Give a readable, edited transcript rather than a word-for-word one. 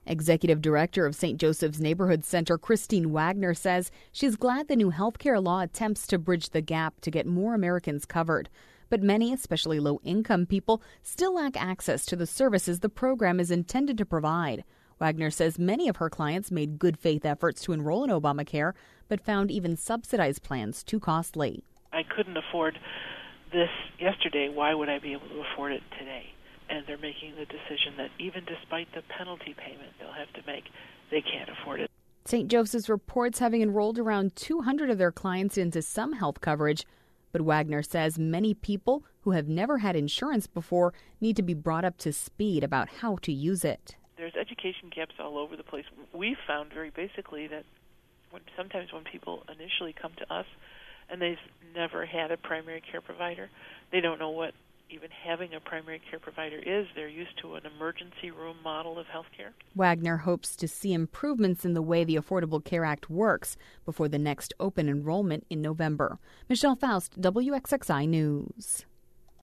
Executive Director of St. Joseph's Neighborhood Center, Christine Wagner, says she's glad the new health care law attempts to bridge the gap to get more Americans covered. But many, especially low-income people, still lack access to the services the program is intended to provide. Wagner says many of her clients made good faith efforts to enroll in Obamacare, but found even subsidized plans too costly. I couldn't afford this yesterday. Why would I be able to afford it today? And they're making the decision that even despite the penalty payment they'll have to make, they can't afford it. St. Joseph's reports having enrolled around 200 of their clients into some health coverage. But Wagner says many people who have never had insurance before need to be brought up to speed about how to use it. There's education gaps all over the place. We've found very basically that sometimes when people initially come to us and they've never had a primary care provider, they don't know what even having a primary care provider is. They're used to an emergency room model of health care. Wagner hopes to see improvements in the way the Affordable Care Act works before the next open enrollment in November. Michelle Faust, WXXI News.